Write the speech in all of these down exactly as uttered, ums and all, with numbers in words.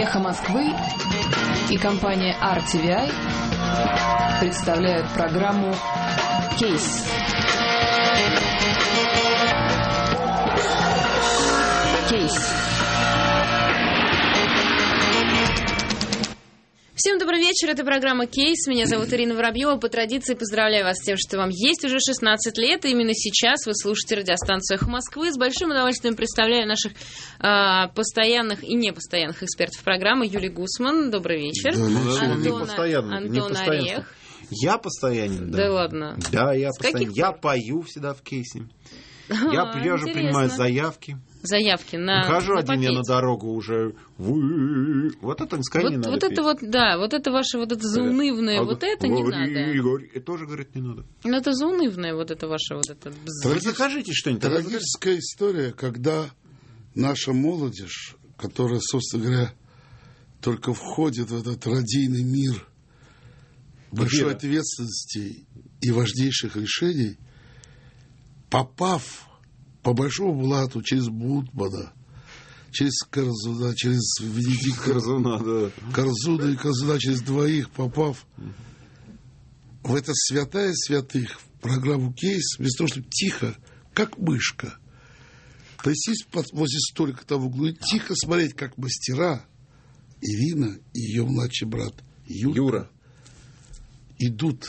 Эхо Москвы и компания ар ти ви ай представляют программу «Кейс». Кейс. Всем добрый вечер, это программа «Кейс». Меня зовут Ирина Воробьева. По традиции поздравляю вас с тем, что вам есть уже шестнадцать лет, и именно сейчас вы слушаете радиостанцию «Эхо Москвы». С большим удовольствием представляю наших э, постоянных и непостоянных экспертов программы. Юлия Гусман, добрый вечер. Да, Антон, Антон Орех. Я постоянен, да. Да ладно. Да, я постоянен. Я пою всегда в кейсе. Я, А, я же принимаю заявки. Заявки на Хожу на один я на дорогу уже. Вы... Вот это скорее вот, не надо вот петь. это вот, да, вот это ваше вот это заунывное, А, вот это не говори, надо. Говори. Это тоже, говорит, не надо. Ну это заунывное, вот это ваше вот это. Вы закажите что-нибудь. Трагическая история, когда наша молодежь, которая, собственно говоря, только входит в этот радийный мир большой Вера. ответственности и важнейших решений, попав по большому блату через Бутмана, через Корзуна, через Венедикта Корзуна, да. Корзуна и Корзуна, через двоих попав в это святая святых, в программу «Кейс», вместо того, чтобы тихо, как мышка, присесть возле столика там в углу и тихо смотреть, как мастера Ирина и ее младший брат Юра, Юра. идут,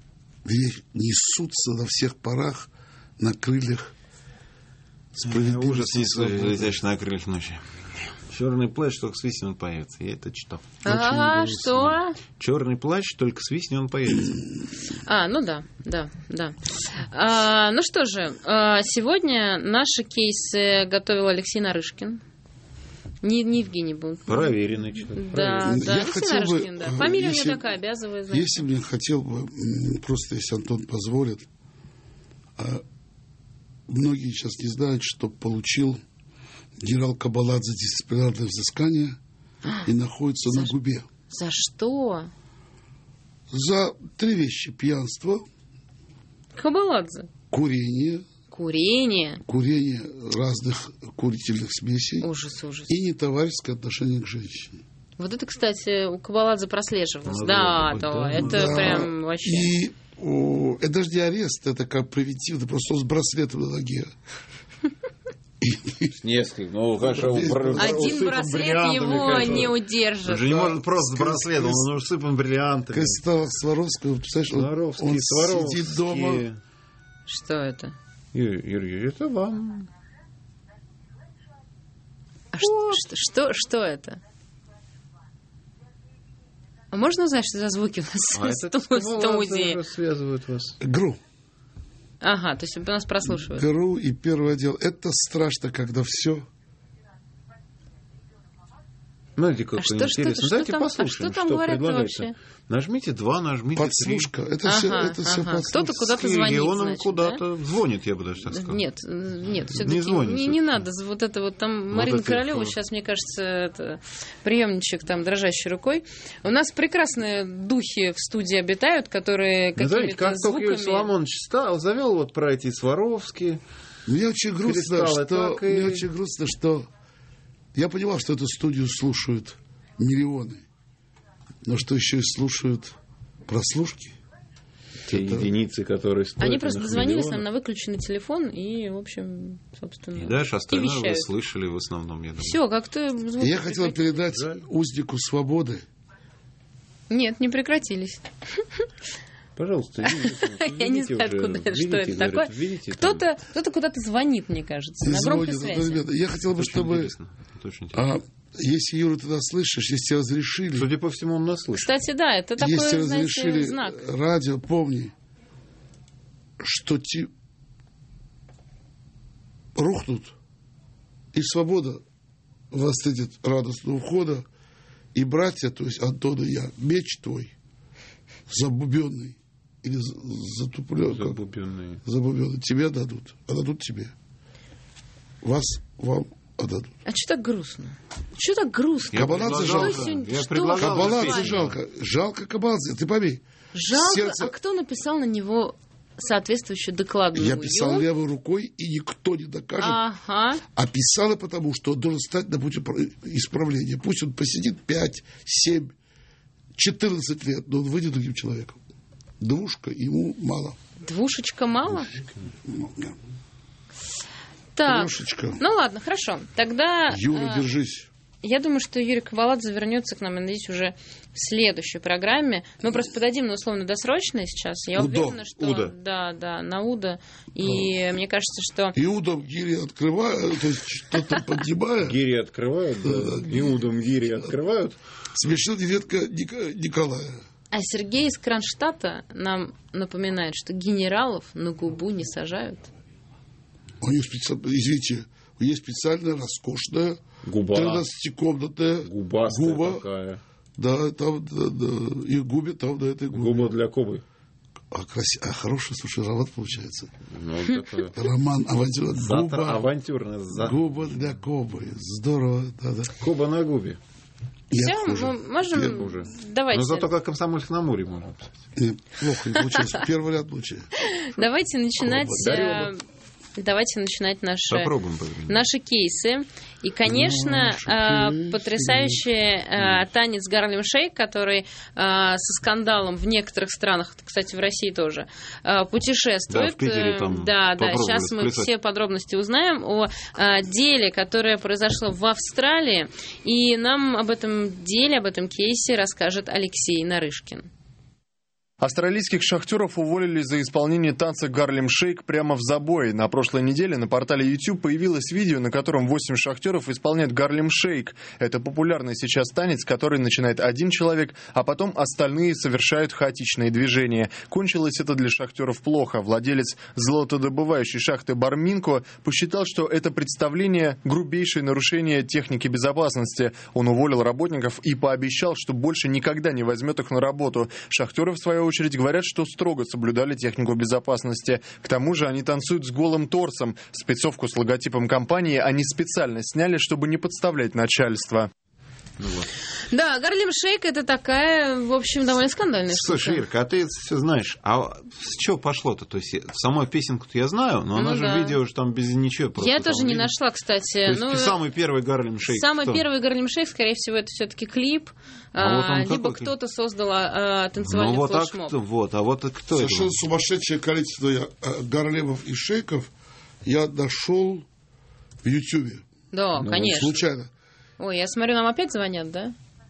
несутся на всех парах на крыльях справедливости. Ужас несу, летящий на крыльях ночи. Черный плащ, только свистни он появится. Я это читал. А, что? Черный плащ, только свистни он появится. А, ну да, да, да. А, ну что же, а, сегодня наши кейсы готовил Алексей Нарышкин. Не, не Евгений был. Проверенный человек. Да, Проверенный. да, Я Алексей хотел бы, Нарышкин, да. Фамилия если- у него такая, обязывает. Значит. Если мне хотел бы, м, просто если Антон позволит, а, многие сейчас не знают, что получил генерал Кабаладзе дисциплинарное взыскание и находится За на что? губе. За что? За три вещи: пьянство, Кабаладзе. курение, Курение. курение разных курительных смесей Ужас, ужас. и нетоварищеское отношение к женщине. Вот это, кстати, у Кабаладзе прослеживалось. Ну, да, да, да, да, это Да, прям вообще. И о, это даже не арест, это как превентивно, просто он с браслетом на ноге. Несколько. Ну, хорошо. Один браслет его не удержит. Он же не может просто с браслетом, он усыпан бриллиантами. Кристалл Сваровского, представляешь, он, Сваровский, он Сваровский. сидит дома. Что это? Юрий Юрьевич, это вам. А что, что, что, что это? А можно узнать, что за звуки у нас А в это сту- в студии? связывают вас. ГРУ. Ага, то есть нас прослушивают. ГРУ и первый отдел. Это страшно, когда все. Знаете, как А что- интересно. что- что Давайте там- а послушаем, что там говорят-то предлагается. вообще? Нажмите два, нажмите Подслушка. три. Это все, Ага, это все ага. подслушка. Кто-то куда-то звонит, Или он им значит, куда-то звонит, я бы даже так сказал. Нет, нет, все-таки Не звонит, не, не надо. Вот это вот там Марина это Королева это- сейчас, мне кажется, это приемничек там дрожащей рукой. У нас прекрасные духи в студии обитают, которые Ну, знаете, какими-то как только Юрий звуками. Соломонович стал, завел вот про эти Сваровские. Мне очень грустно, Кристаллы, что, так и- мне очень грустно, что я понимал, что эту студию слушают миллионы, но что еще и слушают прослушки. Те единицы, которые стоят. Они просто иных дозвонились нам миллионов. на выключенный телефон и, в общем, собственно, И дальше остальное вы вещают. слышали в основном, я думаю. Все, как-то звуки И я хотел прекратились. передать Жаль. узнику свободы. Нет, не прекратились. Пожалуйста, видите, Я не видите знаю, уже, откуда это, видите, что это говорят, такое. видите, там. Кто-то, кто-то куда-то звонит, мне кажется, И на громкой звонят, связи. ребята, я хотел бы, Очень чтобы... интересно, это очень интересно. А, если, Юра, ты нас слышишь, если тебе разрешили... Судя по всему, он нас слышит. Кстати, да, это такой, Если знаете, разрешили знак. радио, помни, что ти... рухнут, и свобода восстынет радостного ухода, и братья, то есть Антон и я, меч твой, забубенный, или за- затупленный, как- Забубенные. забубенный, тебе дадут, а дадут тебе. Вас вам отдадут. А что так грустно? Что так грустно? Я Кабаладзе предлагал жалко. же, сегодня- Я что? предлагал же Кабаладзе песню. жалко. Жалко Кабаладзе, ты пойми. Жалко, Сердце- а кто написал на него соответствующую докладную. Я писал левой рукой, и никто не докажет. Ага. А писал я потому, что он должен стать на пути исправления. Пусть он посидит пять, семь, четырнадцать лет, но он выйдет другим человеком. Двушка ему мало. Двушечка мало? Двушечка. Так, Двушечка. Ну ладно, хорошо. Тогда... Юра, э, держись. Я думаю, что Юрий Кабаладзе вернется к нам, надеюсь, уже в следующей программе. Мы просто подадим на условно-досрочное сейчас. Я Удо, уверена, что... Уда. Да, да, на Уда. И да. Мне кажется, что... Иудом гири открывают, то есть что-то поднимая. Гири открывают, да. Иудом гири открывают. Смешил неветка Николая. А Сергей из Кронштадта нам напоминает, что генералов на губу не сажают. У них специ... Извините, есть специальная роскошная губа. тринадцатикомнатная Губастая губа. такая. Да, там, да, да. Их губят там на этой губе. Губа для Кобы. А, краси... а хороший, слушай, роман получается. Ну, такое. Роман авантюрный. Губа, авантюрно. За... губа для Кобы. Здорово. Да, да. Коба на губе. Все, Я хуже. мы можем... Я хуже. Давайте. Но зато как Комсомольск на Амуре можно писать. Нет, плохо не получилось. Первый ряд лучше. Давайте начинать... Дарю. Давайте начинать наши, Попробуем. наши кейсы. И, конечно, э, потрясающий э, танец Гарлем Шейк, который э, со скандалом в некоторых странах, кстати, в России тоже, э, путешествует. Да, в Питере там Да, да, сейчас мы плясать. все подробности узнаем о э, деле, которое произошло в Австралии. И нам об этом деле, об этом кейсе расскажет Алексей Нарышкин. Австралийских шахтеров уволили за исполнение танца «Гарлем Шейк» прямо в забое. На прошлой неделе на портале YouTube появилось видео, на котором восемь шахтеров исполняют «Гарлем Шейк». Это популярный сейчас танец, который начинает один человек, а потом остальные совершают хаотичные движения. Кончилось это для шахтеров плохо. Владелец золотодобывающей шахты Барминко посчитал, что это представление – грубейшее нарушение техники безопасности. Он уволил работников и пообещал, что больше никогда не возьмет их на работу. Шахтеры, в свою очередь, говорят, что строго соблюдали технику безопасности. К тому же они танцуют с голым торсом. Спецовку с логотипом компании они специально сняли, чтобы не подставлять начальство. Ну, вот. Да, Гарлем Шейк — это такая, в общем, довольно скандальная штука. Слушай, Ирка, а ты все знаешь, а с чего пошло-то? То есть саму песенку-то я знаю, но ну, она да. же видео уже там без ничего. Просто я тоже там, не видно. нашла, кстати. То есть ну, самый первый Гарлем Шейк. Самый кто? первый Гарлем Шейк, скорее всего, это все-таки клип, а вот он либо какой? кто-то создал а, танцевальный ну, вот, флешмоб. А вот, а вот кто Совершенно это? сумасшедшее количество гарлемов и шейков я нашел в Ютьюбе. Да, ну, конечно. Случайно. Ой, я смотрю, нам опять звонят, да?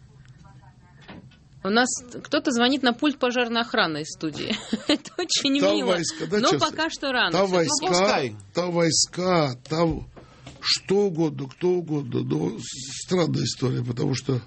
У нас кто-то звонит на пульт пожарной охраны из студии. Это очень Там мило. войска, да, Но честно? пока что рано. Там Всё. войска, пускай. там войска, там что угодно, кто угодно. Но странная история, потому что...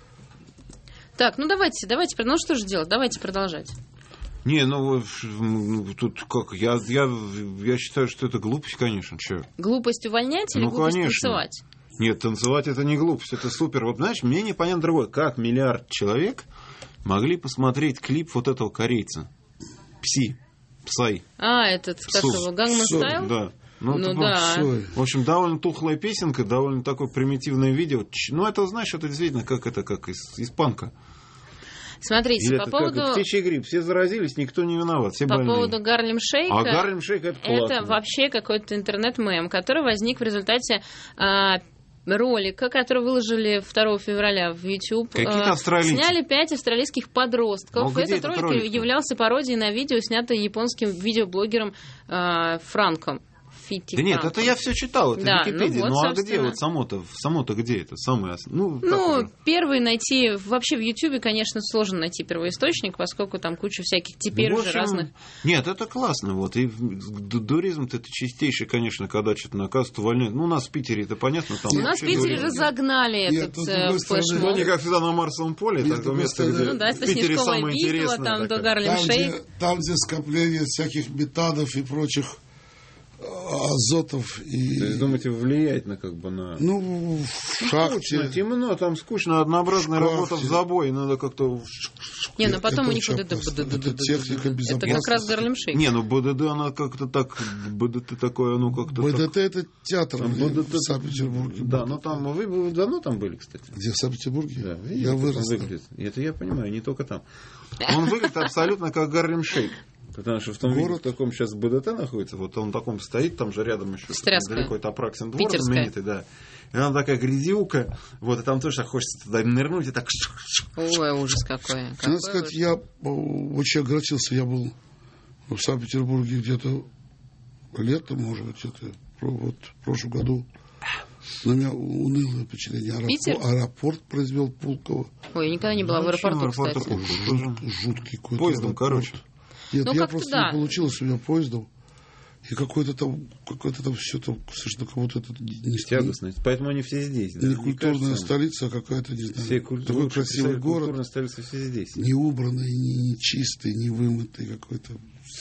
Так, ну давайте, давайте, ну что же делать? Давайте продолжать. Не, ну тут как, я, я, я считаю, что это глупость, конечно. Че? Глупость увольнять или Ну, глупость конечно. танцевать? Нет, танцевать это не глупость, это супер. Вот знаешь, мне непонятно другое, как миллиард человек могли посмотреть клип вот этого корейца. Пси. Псай. А, этот, как Псу. его, Gangnam Псу, Style? Да. Ну, это да. Ой. В общем, довольно тухлая песенка, довольно такое примитивное видео. Ч- Ну, это, знаешь, это действительно как это, как из, из панка. Смотрите, Или по это поводу... как птичий грипп. Все заразились, никто не виноват, все По больные. поводу Гарлем Шейка, А Гарлем Шейк это классно. это вообще какой-то интернет-мем, который возник в результате а, ролика, который выложили второго февраля в YouTube. Какие-то А, австралийцы. Сняли пять австралийских подростков. Ну, где Этот этот ролик ролик-то? являлся пародией на видео, снятое японским видеоблогером а, Франком. Фитти Да нет, Франком. это я все читал, это Да, в Википедии. ну Ну, вот, а где собственно. вот само-то, само-то где это? Самое, ос- ну, как Ну, уже? первый найти... Вообще в Ютьюбе, конечно, сложно найти первоисточник, поскольку там куча всяких теперь Ну, в уже общем, разных... Нет, это классно. Вот. И ду- дуризм-то это чистейший, конечно, когда что-то наказывают, увольняют. Ну, у нас в Питере это понятно. Там У нас в вообще Питере дуризм. разогнали Нет, этот тут, с э, другой стороны, флешмоб. Ну, они как всегда на Марсовом поле, Нет, так ну, место, просто- где Ну да, в это Питере Снежковая самое битва, интересное. там до такое. Гарлем Там Шейк. где, там, где скопление всяких метанов и прочих азотов. И... То есть, думаете, влияет на как бы на... Ну, в шахте. Скучно, темно, там скучно, однообразная Шахте. работа в забой, надо как-то... Не, ну потом Это у них очень вот это... опасно. БДД. Это техника Это безопасности. как раз Гарлем Шейк. Не, ну БДД, она как-то так, БДТ такое, ну как-то БДТ так... это театр Там в БДТ... Санкт-Петербурге. Да, но там, вы, вы давно там были, кстати? Где, в Санкт-Петербурге? Да, видите, Я как он вырос там. выглядит. И это я понимаю, не только там. Он выглядит абсолютно как Гарлем Шейк. Потому что в том Город. виде, в каком сейчас БДТ находится, вот он в таком стоит, там же рядом еще Стряска. далеко это Апраксин двор Питерская. знаменитый, да. И она такая грязюка, вот, и там тоже так хочется туда нырнуть, и так... Ой, ужас какой. Надо Какой сказать, ужас. я э, очень огорчился. Я был в Санкт-Петербурге где-то летом, может быть, это вот в прошлом году. На меня унылое впечатление. Питер? Аэропорт, аэропорт произвел Пулково. Ой, я никогда не была в Ну, аэропорту, вообще в аэропорту кстати. Пулково. Жут- жуткий какой-то Поездом, аэропорт. короче. Нет, Ну, я как-то просто да. не получилось у меня поездом. И какой-то там, какой-то там все там, совершенно кого-то это не Тягостность. Поэтому они все здесь. Да? не Мне культурная кажется, столица, а какая-то, не знаю, все куль- такой лучшие красивый представители город, культурной столицы все здесь. не убранный, не, не чистый, не вымытый какой-то.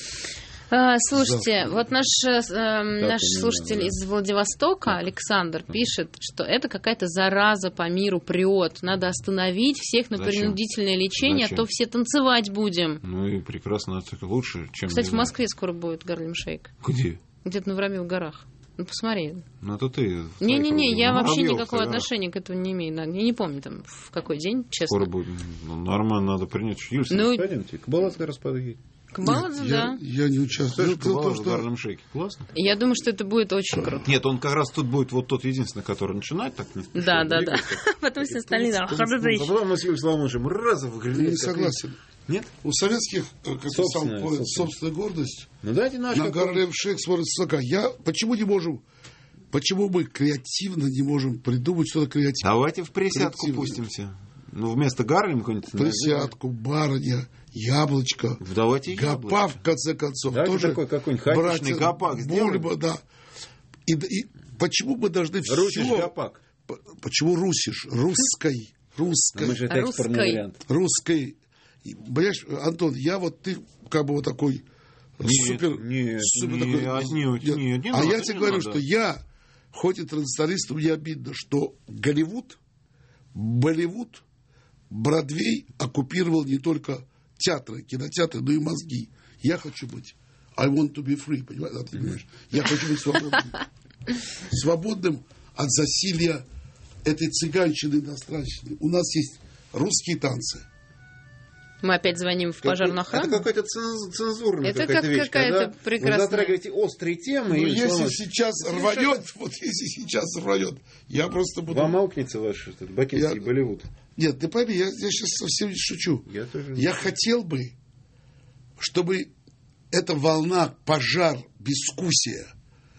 А, слушайте, Завтра. вот наш, э, наш не слушатель надо. из Владивостока, Александр, пишет, что это какая-то зараза по миру прет. Надо остановить всех на Зачем? принудительное лечение, Зачем? а то все танцевать будем. Ну и прекрасно, это лучше, чем... Кстати, не в знаю. Москве скоро будет Гарлем Шейк. Где? Где-то на Воробьевых горах. Ну, посмотри. Ну, это ты. Не-не-не, я Ну, вообще Воробьёв, никакого да. отношения к этому не имею. Да, Я не помню, там, в какой день, честно. Скоро будет. Ну, нормально, надо принять. Юль, Ну, пойдемте. Кабаладзе раз подъедет. Кабаладзе, Нет, да. я, я не участвую. Слышь, Дело в том, Кабаладзе в что Гарлем Шейке. Классно. Я думаю, что это будет очень круто. Нет, он как раз тут будет вот тот единственный, который начинает так не спеша, Да, да, да. двигаться. Потом все остальные, да, А потом мы с Юлией Соломоновичем раз я выглядели. не как- согласен. Нет? У советских, э, как ты сам Собственная, понял, собственная. собственная гордость. Ну дайте наш На какой- Гарлем Шейк смотрится такая. Я, почему не можем, почему мы креативно не можем придумать что-то креативное? Давайте в присядку Коллективно. пустимся. Ну, вместо Гарлем какой-нибудь... Присядку, барыня, яблочко, Давайте гопа, яблочко. в конце концов. Давайте тоже такой какой-нибудь хаотичный братья гопак сделаем. Бульба, да. И, и почему мы должны Русиш все... гопак. П- Почему русишь? Русской. Русской. Мы же это экспортный Русской. вариант. Русской. И, Понимаешь, Антон, я вот ты как бы вот такой Нет, супер... нет, супер нет, такой, отнюдь, нет, не а надо, я не тебе говорю, надо. что я, хоть и традиционалист, мне обидно, что Голливуд, Болливуд, Бродвей оккупировал не только театры, кинотеатры, но и мозги. Я хочу быть I want to be free, понимаешь, да, ты понимаешь? Я хочу быть свободным. Свободным от засилья этой цыганщины иностранщины. У нас есть русские танцы. Мы опять звоним в пожарную Это охрану. какая-то ценз- цензурная Это какая-то как вещь. какая-то когда прекрасная- Вы затрагиваете острые темы. Но и если Соломон, сейчас рванет, вот если сейчас рванет, я просто буду... вам аукнется ваш этот бакинский Я- Болливуд. Нет, ты пойми, я, я сейчас совсем не шучу. Я тоже... Я хотел бы, чтобы эта волна, пожар, безвкусия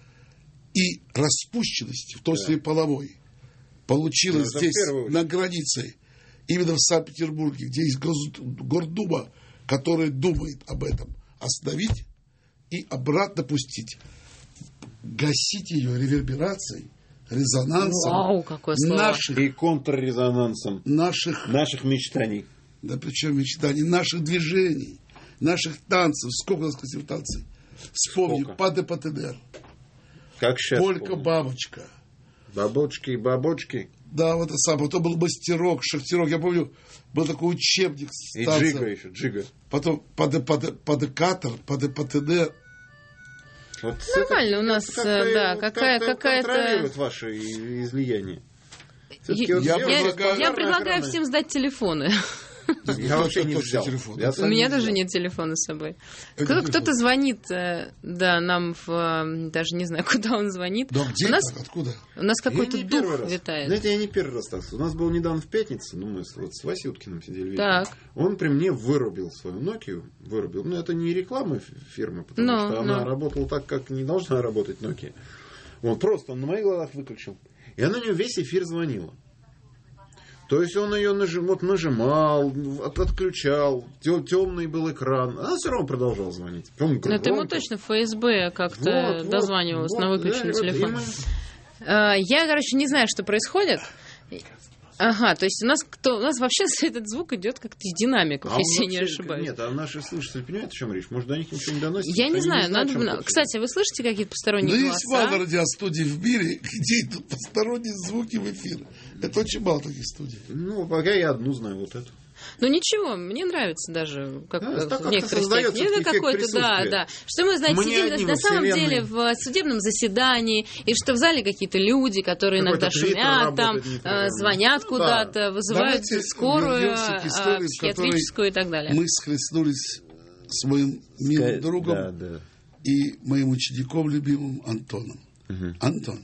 и распущенности, в том числе и половой, получилась Ну, это в здесь, первую очередь. на границе, именно в Санкт-Петербурге, где есть Гос- Гордума, которая думает об этом, остановить и обратно пустить. Гасить ее реверберацией, резонансом Вау, какое слово. наших, И контррезонансом наших наших мечтаний. да причем мечтаний, наших движений, наших танцев. Сколько у нас красивых танцев? Вспомни, Сколько? Паде Патедер, Как сейчас. Полька-бабочка. Бабочки и бабочки. Да, вот это самое. Потом был мастерок, шахтерок. Я помню, был такой учебник с И танцем. джига еще, джига. Потом Паде, Паде, Паде-Катер, Паде Патедер. Вот Нормально это у нас, как-то- э, да, как-то какая- какая-то- контролирует ваши и- излияния. Всё-таки Я, вот я сделать я- предлагаю- я пожарной предлагаю охраной. всем сдать телефоны. Я вообще не Точно взял. телефон. Я У сам меня не даже взял. нет телефона с собой. Это Кто- телефон. Кто-то звонит, э, да, нам в... э, Даже не знаю, куда он звонит. Да где У нас, так? Откуда? у нас Я какой-то не первый дух раз. витает. Знаете, я не первый раз так. У нас был недавно в пятницу, ну, мы с, вот с Васей Уткиным сидели вечером. Так. Он при мне вырубил свою Nokia. Вырубил. Ну, это не реклама ф- фирмы, потому Ну, что она ну. работала так, как не должна работать Nokia. Он просто он на моих глазах выключил. И она на него весь эфир звонила. То есть он ее нажим, вот нажимал, от- отключал, темный был экран. Она все равно продолжала звонить. Он Но это ему громко. точно эф эс бэ как-то Вот, вот, дозванивалось вот, на да, выключенный и вот, и телефон. мы- А, Я, короче, не знаю, что происходит. Ага, то есть у нас кто, у нас вообще этот звук идет как-то из динамиков, А он если я не вообще- ошибаюсь. Нет, а наши слушатели понимают, о чем речь? Может, до них ничего не доносится? Я Они не знаю, знают, надо о бы... чем на- это Кстати, вы слышите какие-то посторонние Да есть голоса? мало радиостудий в мире, где идут посторонние звуки в эфир. Это очень мало таких студий. все. Ну, пока я одну знаю, вот эту. Ну ничего, мне нравится даже, как Да, э, так в как-то некоторых создается степени. Это эффект какой-то, да, присутствия. да. Что мы, знаете, Мы не сидим одни на во самом вселенной. деле в судебном заседании, и что в зале какие-то люди, которые Какой-то иногда твиттер шумят, там, работает неправильно. э, звонят Ну, куда-то, да. вызывают Давайте скорую, вернемся к истории, э, в которой психиатрическую и так далее. Мы схлестнулись с моим милым Ска... другом да, да. и моим учеником любимым Антоном. Угу. Антон,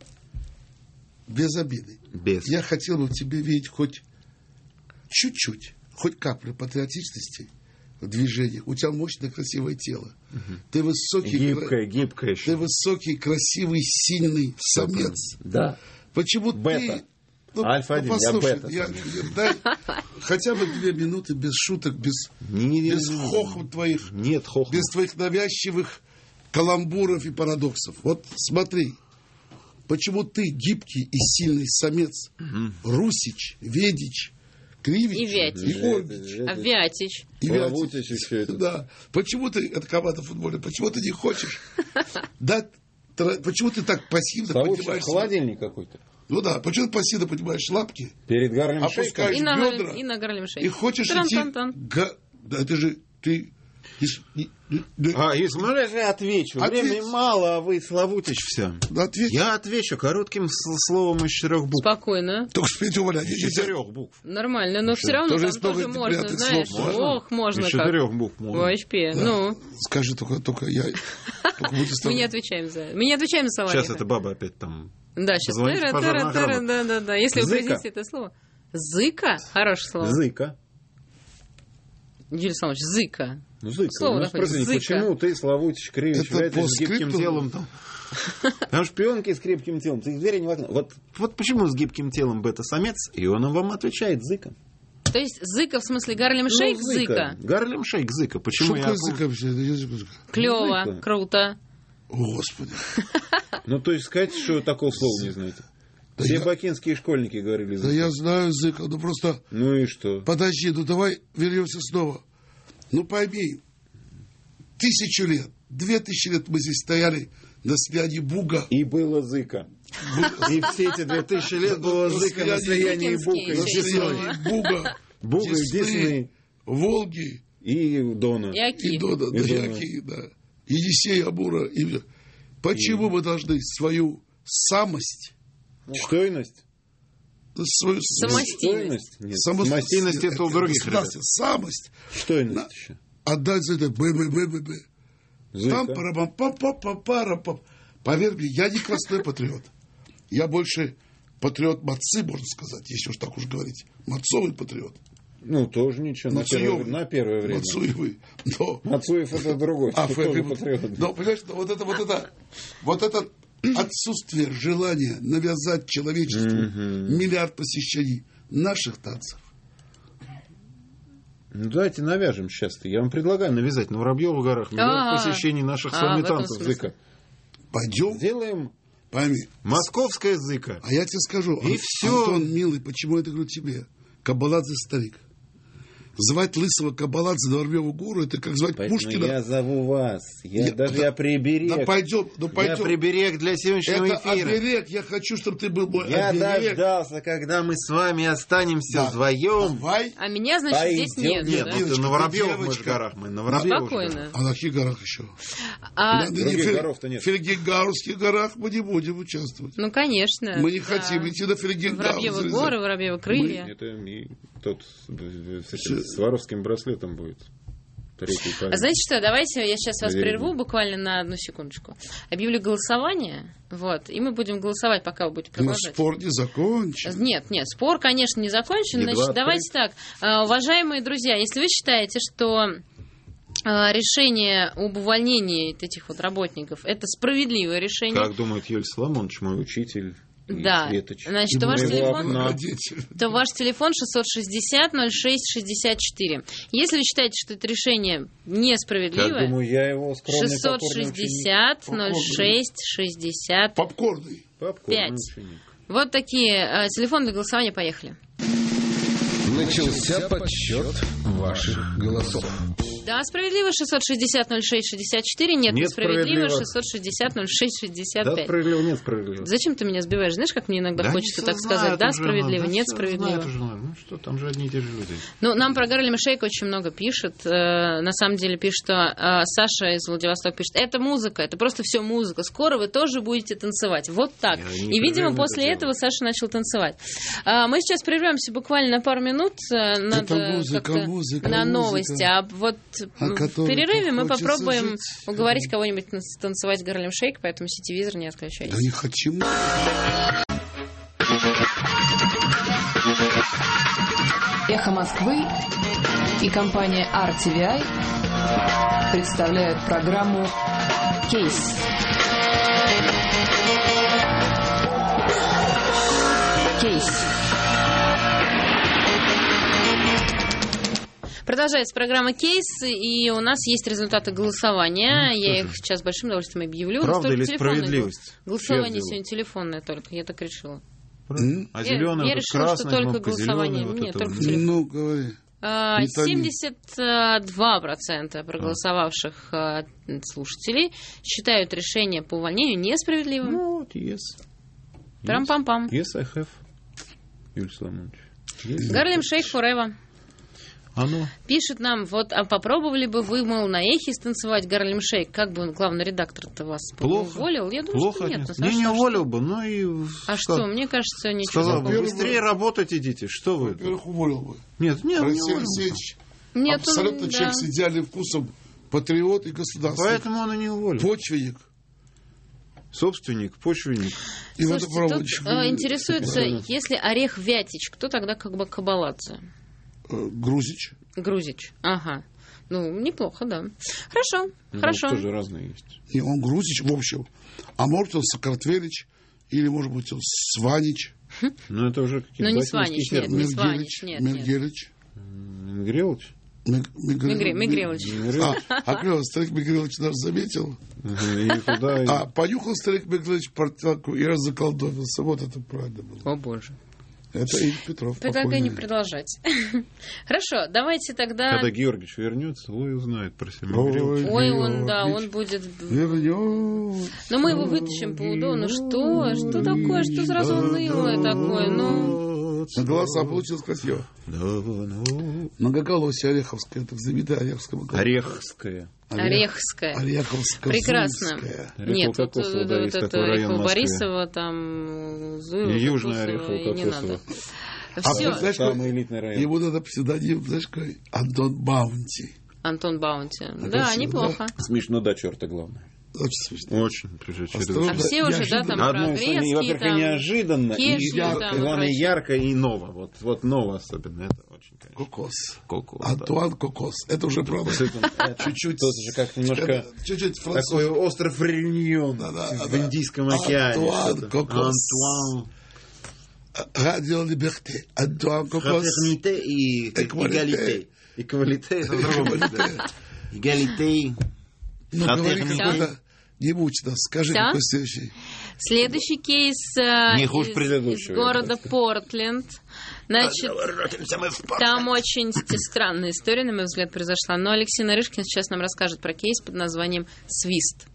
без обиды. Без. Я хотел бы в тебе видеть хоть чуть-чуть, хоть каплю патриотичности в движениях. У тебя мощное, красивое тело. Угу. Ты высокий, гибкое, гибкое еще. Ты высокий, красивый, сильный самец. Да. Почему бета. ты... Ну, Альфа-один, ну, послушай, я бета. Я, дай хотя бы две минуты без шуток, без, не, не, без не, не, хохот твоих. Нет хохот. Без твоих навязчивых каламбуров и парадоксов. Вот смотри, почему ты гибкий и сильный самец, угу. Русич, Ведич, Кривич и Вятич, и Орбич, а Вятич, и Вятич. еще это. Да. Почему ты, это команда в футболе, почему ты не хочешь дать, почему ты так пассивно поднимаешь... Холодильник какой-то. Ну да, почему ты пассивно поднимаешь лапки, перед Гарлем опускаешь и на, бедра и на Гарлем Шейк. И хочешь идти... Га... Да это же ты... А, если я отвечу. Ответь. Времени мало, а вы Славутич все. Ответь. Я отвечу коротким словом из четырех букв. Спокойно. Только спите умолять. Из четырех букв. Нормально, но все равно тоже там тоже можно, знаешь. Можно? Ох, можно из как. Из четырех букв можно. В ОЧП, да. Ну. Скажи только, только я... Только Мы не отвечаем за это. Мы не отвечаем за слова. Сейчас эта баба опять там... Да, сейчас. Тара, тара, тара, да, да, да. Если вы произнесете это слово. Зыка? Хорошее слово. Зыка. Юрий Александрович, зыка. Ну, зыка. Слово Ну, такое, спроси, зыка. почему ты, Славутич, Кривич, Вятич с гибким телом там? Там шпионки с крепким телом. Ты двери не в окно. Вот, вот почему с гибким телом бета-самец, и он вам отвечает зыка. То есть зыка в смысле Гарлем Шейк, ну, зыка? Гарлем Шейк, зыка. Почему что я... Зыка вообще? Клево, зыка. Круто. О, Господи. Ну, то есть сказать, что такого слова не знаете. Да Все я... бакинские школьники говорили зыка. Да я знаю зыка, ну просто... Ну и что? Подожди, ну давай вернемся снова. Ну пойми, тысячу лет, две тысячи лет мы здесь стояли на слиянии Буга. И было зыка. И все эти две тысячи лет было зыка на слиянии Буга. На слиянии Буга. Буга, Десны, Волги. И Дона. И Оки. И Дона, да, и Оки, да. И Енисей, Амура. И... Почему мы должны свою самость... Стойность? Свою самостийность. Нет, Само... самостийность это у других ребят. Самость. Стойность На... еще. Отдать за это бэ-бэ-бэ-бэ-бэ. Там парам пам пам пам парам пам. Поверь мне, я не красной патриот. Я больше патриот мацы, можно сказать, если уж так уж говорить. Мацовый патриот. Ну, тоже ничего. На первое, на первое время. Мацуевый. Но... Мацуев это другой. А, тоже патриот. Но, понимаешь, вот это, вот это, вот это отсутствие желания навязать человечеству mm-hmm. миллиард посещений наших танцев. Ну, давайте навяжем сейчас-то. Я вам предлагаю навязать на Воробьевых горах миллиард А-а-а. посещений наших А, с вами танцев смысле. зыка. Пойдем. Сделаем Пойми. московское зыка. А я тебе скажу, И Ан- все. Антон, милый, почему я это говорю тебе? Кабаладзе старик. Звать лысого Кабаладзе на Воробьеву гору, это как звать Поэтому Пушкина. я зову вас. Я, Я- даже да- я приберег. Да пойдем, ну пойдем. Я приберег для сегодняшнего Это эфира. оберег, я хочу, чтобы ты был мой Я оберег. дождался, когда мы с вами останемся Да. вдвоем. Давай. А меня, значит, Пойдем. здесь нет. Нет, да? ну, это на Воробьевых мы же девочка. горах. Мы на Воробьевых Спокойно. горах. А на каких горах еще? А, На- других на Фер- горов-то нет. Фельгенгаузских горах мы не будем участвовать. ну, конечно. Мы не да. хотим идти на Фельгенгаузы. Воробьевы горы, Воробьевы крылья. Это и тот с, этим, с Сваровским браслетом будет. Третий парень. А знаете что, давайте я сейчас вас Наверное. прерву буквально на одну секундочку. Объявлю голосование, вот, и мы будем голосовать, пока вы будете Но продолжать. спор не закончен. Нет, нет, спор, конечно, не закончен. Едва Значит, открыт. давайте так. А, уважаемые друзья, если вы считаете, что а, решение об увольнении этих вот работников это справедливое решение, Как думает Юль Соломонович, мой учитель и да, Светоч. значит, И то ваш моего телефон... окна. благодетеля. то ваш телефон шестьсот шестьдесят ноль шесть шестьдесят четыре. Если вы считаете, что это решение Как несправедливое, думаю, я его скромный шестьсот покорный шестьдесят ноль шесть шестьдесят Попкорный. ученик. Покорный пять. ученик. Вот такие э, телефоны для голосования, поехали. Начался подсчет ваших голосов. Да, справедливо шестьсот шестьдесят ноль шесть шестьдесят четыре, нет, Нет, несправедливо справедливо. шестьсот шестьдесят ноль шесть шестьдесят Да, пять. справедливо, нет, справедливо. Зачем ты меня сбиваешь? Знаешь, как мне иногда Да хочется они так всё сказать? знают Да, уже, справедливо, да, нет, всё справедливо. знают уже, ну что, там же одни и те же люди. Ну, нам про Гарлем Шейк очень много пишет. Э, на самом деле пишет, что э, Саша из Владивостока пишет, это музыка, это просто все музыка. Скоро вы тоже будете танцевать. Вот так. Я И, видимо, непрерывно после это этого Саша начал танцевать. А, мы сейчас прервемся буквально на пару минут. Э, Надо музыка, как-то музыка, на музыка. новости. А вот а в перерыве мы попробуем жить. уговорить кого-нибудь танцевать Гарлем Шейк, поэтому сетевизор не отключайте. Да не хочу. Эхо Москвы и компания ар ти ви ай представляют программу «Кейс». «Кейс». Продолжается программа «Кейс», и у нас есть результаты голосования. Ну, я их сейчас с большим удовольствием объявлю. Правда или справедливость? Голосование сегодня телефонное только, я так решила. Mm? А зеленый, я, я решила, красный, что только кнопка, голосование. зеленый, Нет, вот только вот. телефон. Ну, говори. семьдесят два процента проголосовавших а. слушателей считают решение по увольнению несправедливым. Ну, вот, yes. Трам-пам-пам. Yes, I have. Юлия Соломонович. Yes, Гарлем Шейк forever. Оно. Пишет нам, вот, а попробовали бы вы, мол, на эхе станцевать Гарлем Шейк? Как бы главный редактор-то вас Плохо. уволил? Я думаю, Плохо, что нет. нет. Не, не уволил бы, но и... А что, мне кажется, ничего сказал такого. бы, быстрее работать идите. Что вы? Во-первых, уволил бы. Нет, нет, не Алексей уволил. Алексеевич Нет, абсолютно он, человек да. с идеальным вкусом, патриот и государственник. Поэтому он и не уволил. Почвенник. Собственник, почвенник. И Слушайте, тут водопроводчик. э, интересуется, если Орех Вятич, кто тогда как бы Кабаладзе? Э, Грузич. Грузич. Ага. Ну, неплохо, да. Хорошо, Ну, хорошо. тоже разные есть. И он Грузич, в общем. А может, он Сократвелич, или, может быть, он Сванич. Ну, это уже какие-то... Ну, не латинские Сванич, нет, термины. не Сванич, нет, нет. Мергелич. Менгрелыч? Мигре- Мигрелыч. Менгрелыч. А, а клево, старик Мигрелич нас заметил. И туда... и- А понюхал старик Мигрелич портянку и раз заколдовился. Вот это правильно было. О, боже. Это Игорь Петров. Предлагаю не покойный. продолжать. Хорошо, давайте тогда... Когда Георгиевич вернется, ой, узнает про себя Ой, Менгрелыча. Ой, он, да, Георгиевич. он будет... Вернется. Но мы его вытащим по уду. Ну что? Что такое? Что сразу унылое такое? Ну... На голоса получилось красиво. Многоголосие Ореховское. Это знаменитое Ореховское многоголосие. Орехская. Орехская. Ореховское. Прекрасно. Зуйское. Нет, вот, Орехово-Кокосово, вот, да, вот есть это такой район в Москве. Борисова, там Зуева, И Южное Кокосово, и не надо. Орехово-Кокосово. А Все, ты знаешь, Самый элитный район. ему надо псевдоним, знаешь, какой? Антон Баунти. Антон Баунти. Да, красиво, неплохо. Смешно до черта, главное. Очень смешно. Очень. Осторожно. А все уже, да, там Одно из Прогресский, и, во-первых, и там, неожиданно, Кеши, и ярко, там, и главное, прочее. ярко и ново. Вот, вот ново особенно. Это очень, конечно. Кокос. Кокос, Антуан Кокос. Это уже правда. Чуть-чуть. Тут же как немножко Чуть-чуть такой француз. остров Реюньон Да-да, в да. Индийском океане. Антуан что-то. Кокос. Антуан. Радио Либерте. Антуан Кокос. Фратерните и Эквалите. эгалите. Эквалите это в другом месте. Эгалите. Ну, говори Фратерните. какой-то. Не мучь нас. Скажи, Всё? какой следующий. Следующий кейс э, Не хуже из, предыдущего, из города я бы Портленд. Значит, там очень ст- странная история, на мой взгляд, произошла. Но Алексей Нарышкин сейчас нам расскажет про кейс под названием «Свист».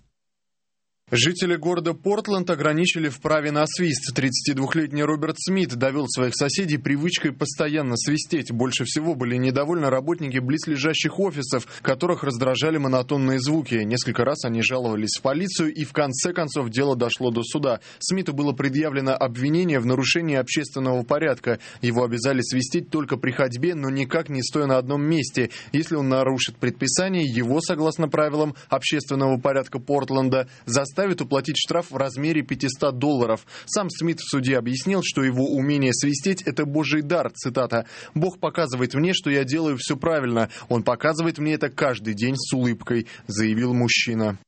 Жители города Портленд ограничили в праве на свист. тридцатидвухлетний Роберт Смит довел своих соседей привычкой постоянно свистеть. Больше всего были недовольны работники близлежащих офисов, которых раздражали монотонные звуки. Несколько раз они жаловались в полицию, и в конце концов дело дошло до суда. Смиту было предъявлено обвинение в нарушении общественного порядка. Его обязали свистеть только при ходьбе, но никак не стоя на одном месте. Если он нарушит предписание, его, согласно правилам общественного порядка Портленда, заставят заставит уплатить штраф в размере пятьсот долларов. Сам Смит в суде объяснил, что его умение свистеть – это божий дар, цитата. «Бог показывает мне, что я делаю все правильно. Он показывает мне это каждый день с улыбкой», – заявил мужчина.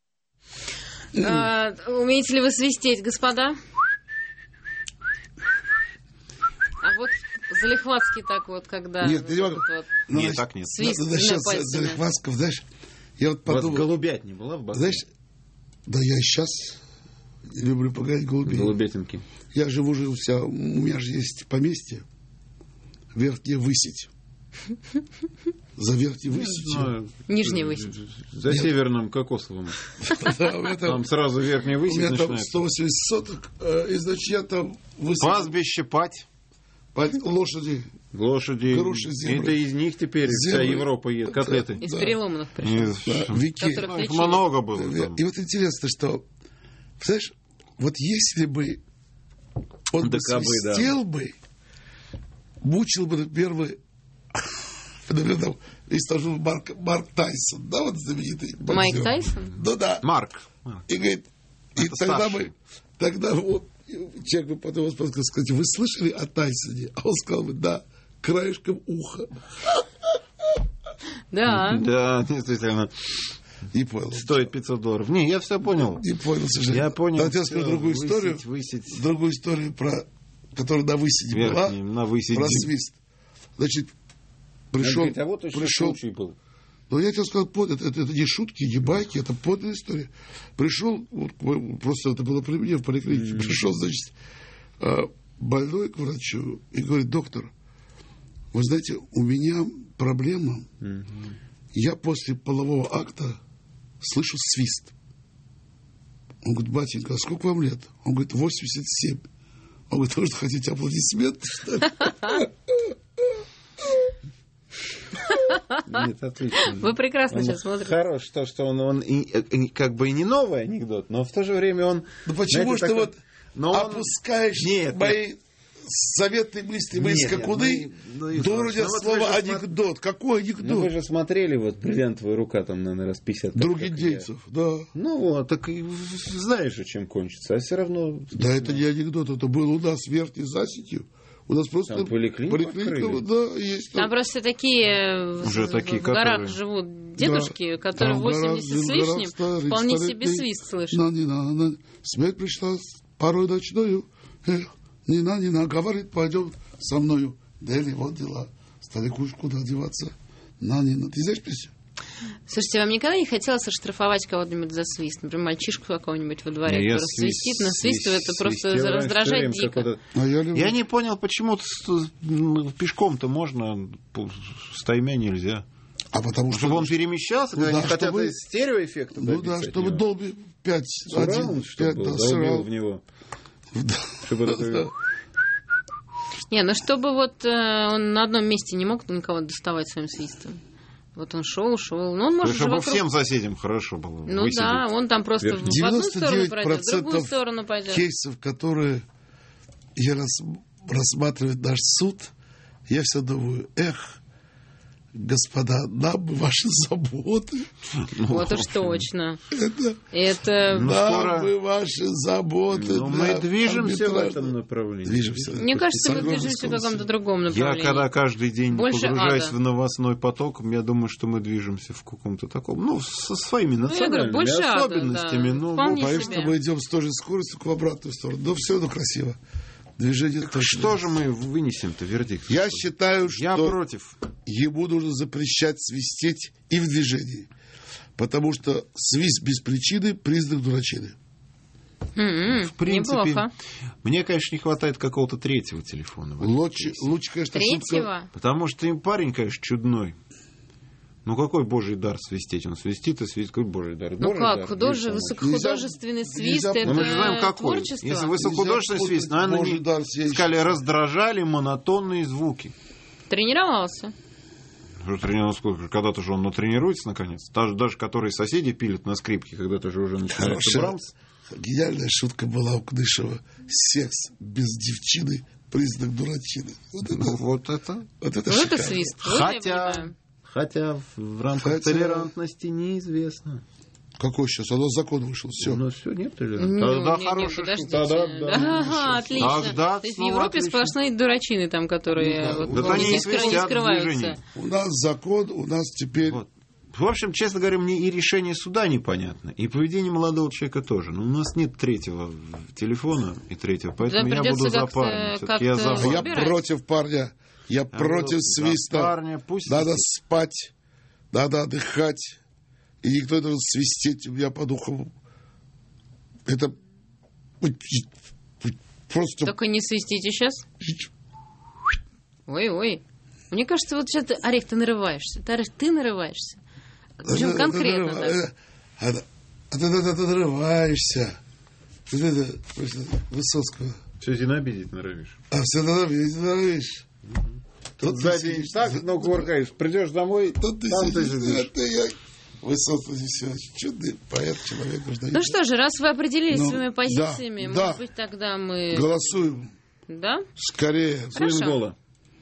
А, умеете ли вы свистеть, господа? А вот залихватски так вот, когда... Нет, не могу. вот, вот, Ну, Нет, значит, так нет. свист надо двумя начать пальцами. с Залихватского, знаешь, я вот У вас подумал, голубятня была в Баку? знаешь, да я сейчас люблю погонять голубей. Голубятинки. Я живу же у себя, у меня же есть поместье, Верхнее Высить. За Верхней Высить. Нижний Высить. За Северным Кокосовым. Там сразу Верхний У Высить меня там начинается. сто восемьдесят соток, э, и значит я там высадил Пастбище, пать, лошади. лошади. Груши, зебры. Это из них теперь вся Зебры. Европа ест. Котлеты. Из Да. переломанных причем. Из- Да, веки. Которых Их лечили. много было там. И вот интересно, что, знаешь, вот если бы он Да бы кабы, да. свистел бы, мучил бы, например, бы Например, там, есть тоже Марк, Марк Тайсон, да, вот знаменитый боксер. Майк Тайсон? Ну да. Марк. И говорит, и Это тогда старший. мы, тогда вот, человек бы потом вас сказал, сказать, вы слышали о Тайсоне? А он сказал бы, да, краешком уха. Да. Да, действительно. Не понял. Стоит пятьсот долларов. Не, я все понял. Не понял, к сожалению. Я понял. Давайте я расскажу всё. другую Высить, историю. Высить. Другую историю, про, которая на высиде была. Верхний, на высиде. Про свист. Значит, пришел... Говорит, а вот точно пришел случай был. Ну, я тебе сказал, под, это, это, это не шутки, не байки, это подлинная история. Пришел, вот, просто это было при мне в поликлинике, mm-hmm. пришел, значит, больной к врачу и говорит, доктор, вы знаете, у меня проблема, mm-hmm. я после полового акта слышу свист. Он говорит, батенька, а сколько вам лет? Он говорит, восемьдесят семь. Он говорит, вы что, хотите аплодисменты, что ли? Нет, отлично. Вы прекрасно Он сейчас смотрите. Хорош, то, что он, он и, и, как бы и не новый анекдот, но в то же время он... Ну почему знаете, же ты такой... вот но он... опускаешь нет, мои заветные мысли, мои нет, скакуны нет, ну, ну, до уровня ну, вот слова вы же анекдот? смо... Какой Ну, вы анекдот? же смотрели, вот, бриллиантовая рука, там, наверное, раз пятьдесят. Друг как индейцев, я. да. Ну, вот, так и знаешь же, чем кончится, а все равно... Да, это не анекдот, это было у нас в Верхней Засекью. У нас просто Там поликлинику поликлиника, да, есть. Там просто такие Уже в, такие, в горах которые... живут дедушки, Да. которые Там гора- восемьдесят с гора лишним старый, вполне старый, себе ты- свист слышат. На, не на, на. Смерть пришла порой ночною. Эх, не на, не на, говорит, пойдем со мною. Дели, вот дела. Старику куда деваться. На, не на. Ты знаешь песню? Слушайте, вам никогда не хотелось оштрафовать кого-нибудь за свист? Например, мальчишку какого-нибудь во дворе, Я который свист- свистит, но свистывает, это просто свистел раньше раздражает время, дико. как вот А я люблю. Я не понял, почему пешком-то можно, стаймя нельзя. А потому что... Чтобы он перемещался, Ну когда да, они хотят чтобы- стереоэффекта Ну да, добиться от чтобы него. Долби пять, Сурраунд, один, чтобы пять, да, долбил сырал. в него. Да. Чтобы такой- Не, ну чтобы вот э, он на одном месте не мог никого доставать своим свистом. Вот он шел, шел. Ну, он может же чтобы вокруг... всем соседям хорошо было. Ну высидеть. да, он там просто в одну сторону пройдет, в другую сторону пойдет. Кейсов, которые я рас, рассматривает наш суд, я все думаю, эх, господа, нам бы ваши заботы. Вот уж точно. Это, Это... Ну, нам скоро- бы ваши заботы. Ну, мы для движемся в арбитражного- этом направлении. Движемся. Мне кажется, мы Согласен, движемся в согласен. каком-то другом Я направлении. когда каждый день Больше погружаюсь ада. в новостной поток, я думаю, что мы движемся в каком-то таком, ну, со своими я говорю, национальными больше ада, особенностями. да. Ну, Вполне вот, Боюсь, себе. что мы идем с той же скоростью в обратную сторону. Но все равно красиво. Движение точно. что же мы вынесем-то, вердикт? Я считаю, что Я против. ему нужно запрещать свистеть и в движении. Потому что свист без причины – признак дурачины. М-м, В принципе, неплохо. мне, конечно, не хватает какого-то третьего телефона. в этом Лучше, кейсе. лучше, конечно, шутка. Третьего? Потому что им парень, конечно, чудной. Ну, какой божий дар свистеть? Он свистит и свистит. Какой божий дар? Ну Божий как, дар, художе- есть, по-моему. высокохудожественный Нельзя- свист, нельзя- это Ну, мы же знаем, какой. творчество. Если высокохудожественный Нельзя свист, наверное, Божий они дар сеющий. сказали, раздражали монотонные звуки. Тренировался. Что тренировал сколько? Когда-то же он натренируется, наконец. Даже, даже которые соседи пилят на скрипке, когда-то же уже начинается Хорошая, Брамс. гениальная шутка была у Кнышева. Секс без девчины – признак дурачины. Вот это, Ну, вот это. вот это Вот это шикарно. свист. Вот я Хотя, понимаю. хотя в рамках Хотя- толерантности неизвестно. Какой сейчас? У нас закон вышел. Все. У нас все нет Ну, толерантности. Тогда не- не, хорошая подождите. шутка. Тогда, да. Ага, отлично. Тогда То есть в снова Европе отлично. сплошные дурачины там, которые Ну, да. вот, Да не, они не и скры- не свистят в скрываются. движении. У нас закон, у нас теперь... Вот. В общем, честно говоря, мне и решение суда непонятно, и поведение молодого человека тоже. Но у нас нет третьего телефона и третьего, поэтому Да, я придется буду за как-то- парня. Всё-таки я как-то за А я парня. Выбирать. против парня. Я против за свиста. парня, пусть Надо свистит. спать. Надо отдыхать. И никто не должен свистеть у меня по духу. Это просто... Только не свистите сейчас. Ой-ой. Мне кажется, вот сейчас, ты, Орех, ты нарываешься. Ты, Орех, ты нарываешься. Причем конкретно. так. А ты- а ты а ты нарываешься. Ты это, просто Высоцкого. Все один обидеть норовишь. А все норовишь. Тут сзади так, ну, кувыркаешь. Придешь домой, Тут ты там ты сидишь, сидишь. это я. Высоцкий Алексеевич, чудный поэт, человек. Ну что же, раз вы определились Ну, своими позициями, да, может да. быть, тогда мы... Голосуем Да? скорее. Хорошо. Голо.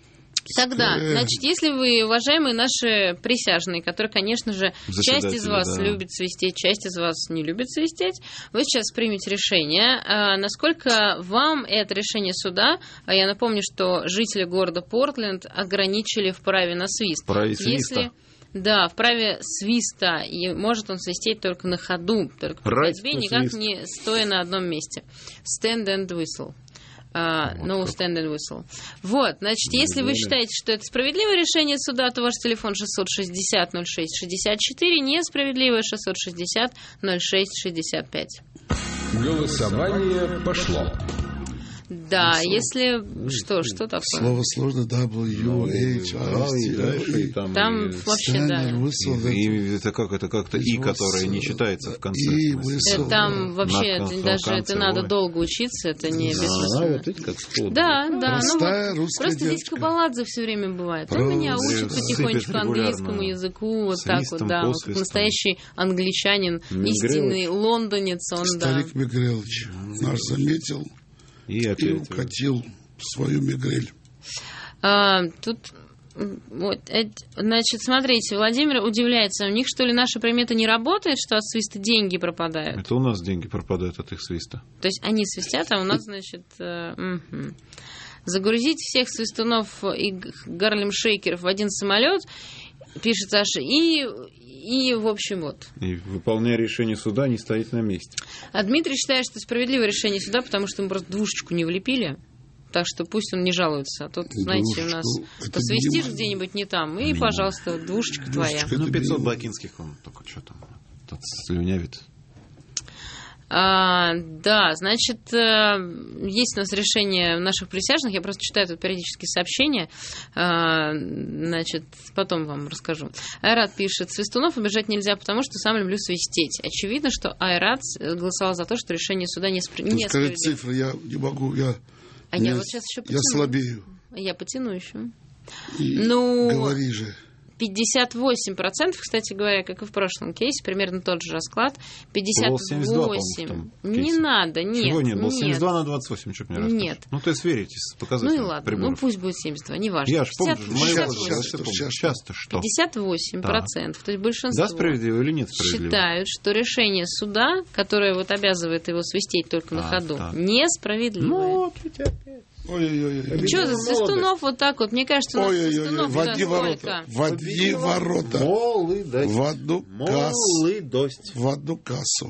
Тогда, Э. значит, если вы, уважаемые наши присяжные, которые, конечно же, часть из вас да. любит свистеть, часть из вас не любит свистеть, вы сейчас примете решение. А насколько вам это решение суда, а я напомню, что жители города Портленд ограничили в праве на свист. В праве Если... свиста? Да, в праве свиста, и может он свистеть только на ходу, только при Right ходьбе, to никак свист. не стоя на одном месте. Stand and whistle. Uh, no stand and whistle. Вот, значит, если вы считаете, что это справедливое решение суда, то ваш телефон шестьсот шестьдесят ноль шесть шестьдесят четыре, несправедливое шестьсот шестьдесят ноль шесть шестьдесят пять. Голосование пошло. Да, если... Что, что такое? Слово сложно. W, H, I, S, T, Там вообще, да. И это как это как-то и, которое не читается в конце. И в смысле. Это там вообще На это кон- даже конце, это надо ой. долго учиться, это не А, бессмысленно. вот видите, как сходу. Да, да, ну Простая вот, русская просто здесь девочка. кабаладзе все время бывает. Он Просто меня учит сыпет потихонечку регулярно. английскому языку, вот так вот, Свистом, да, вот как посвистом. настоящий англичанин, Мигрелыч. истинный лондонец, он, да. Старик Мигрелыч наш заметил И и опять. укатил свою мигрель. А, тут, м, вот, э, значит, смотрите, Владимир удивляется, у них, что ли, наша примета не работает, что от свиста деньги пропадают? Это у нас деньги пропадают от их свиста. То есть они свистят, а у нас, значит, э, мгм. загрузить всех свистунов и г- гарлем-шейкеров в один самолет, пишет Саша, и, и, в общем, вот. И выполняя решение суда, не стоит на месте. А Дмитрий считает, что справедливое решение суда, потому что ему просто двушечку не влепили. Так что пусть он не жалуется. А тут, знаете, у нас Двушечку — это посвистишь минимум. где-нибудь не там, и, пожалуйста, двушечка твоя. Двушечка. Ну, Это пятьсот минимум. бакинских он только что там. Тот слюнявит. А, да, значит, э, есть у нас решение наших присяжных, я просто читаю тут периодически сообщения, а, значит, потом вам расскажу. Айрат пишет, свистунов обижать нельзя, потому что сам люблю свистеть. Очевидно, что Айрат голосовал за то, что решение суда не спр- Ну, скажи несправедливо. цифры, я не могу, я, А меня- я вот сейчас еще я потяну. слабею. Я потяну еще. И Ну, говори же. пятьдесят восемь процентов, кстати говоря, как и в прошлом кейсе, примерно тот же расклад. пятьдесят Было семьдесят два, восемь. по-моему, в том Не кейсе. надо, нет. Чего нет? Было нет. семьдесят два на двадцать восемь, что мне расскажешь? Нет. Ну, то есть верите с Ну показателем и ладно, приборов. ну пусть будет семьдесят два, неважно. Я ж помню, пятьдесят, в моей пятьдесят возрасте, восемь. я что помню. Сейчас. Сейчас-то что? пятьдесят восемь процентов, то есть большинство Да, справедливо или нет справедливо? считают, что решение суда, которое вот обязывает его свистеть только на А, ходу, так. несправедливое. Ну, вот ведь опять. Ой-ой-ой. Что за свистунов вот так вот? Мне кажется, у нас Ой-ой-ой. свистунов В одни да, ворота. сколько? В одни ворота. Молодость. В одну кассу. Молодость. В одну кассу.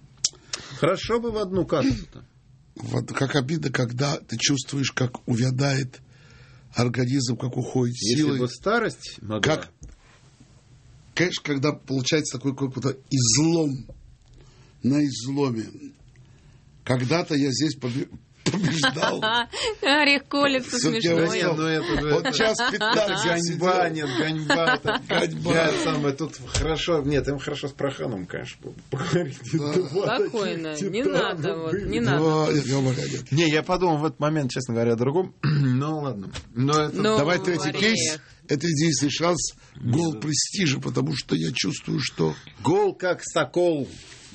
Хорошо бы в одну кассу-то. Вот как обидно, когда ты чувствуешь, как увядает организм, как уходит Если силы. бы старость могла... Как, конечно, когда получается такой какой-то излом на изломе. Когда-то я здесь побе- побеждал. Орех колется Всё, я смешной. устал. ну это же... Вот час пятнадцать Ганьба, сидел. нет, ганьба. это- Ганьба. Я самое тут хорошо... Нет, им хорошо с Проханом, конечно, поговорить. Два Спокойно, таких не титана надо, вот, были. не надо. Да, нет, я умоляю, нет. Не, я подумал в этот момент, честно говоря, о другом. Ну, ладно. Но это... Ну, Давай третий орех. кейс. Это единственный шанс гол престижа, потому что я чувствую, что... Гол как сокол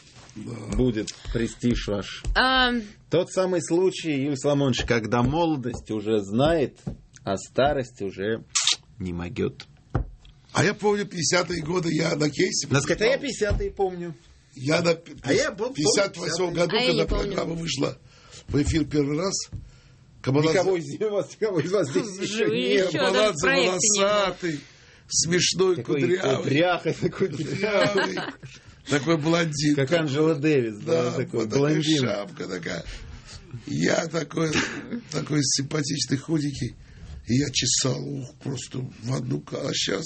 будет престиж ваш. А, Тот самый случай, Юрий Соломонович, когда молодость уже знает, а старость уже не могет. А я помню, пятидесятые годы я на кейсе... На сколько я побеждал. пятидесятые помню. Я на А я был пятьдесят восьмом году, А я когда не помню. программа вышла в эфир первый раз, Кабаладзе, Никого из вас, никого из вас здесь еще Живые не еще. было. даже Кабаладзе проекта не было. волосатый, смешной, Такой кудрявый, кудряхой, такой кудрявый, такой блондин. как Анджела Дэвис, да, Да, такой вот такая блондин. шапка такая. Я такой, такой симпатичный, худенький. И я чесал, ух, просто в одну... ка- А сейчас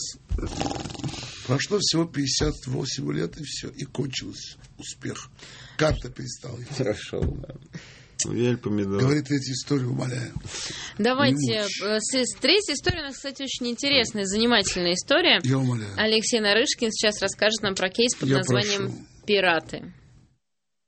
прошло всего пятьдесят восемь лет, и все, и кончилось успех. Карта перестала идти. Хорошо, да. Ель помидор. Говори третью историю, умоляю. давайте. Луч. э, с- с- Третья история у нас, кстати, очень интересная, занимательная история. Я умоляю. Алексей Нарышкин сейчас расскажет нам про кейс под Я названием прошу. «Пираты».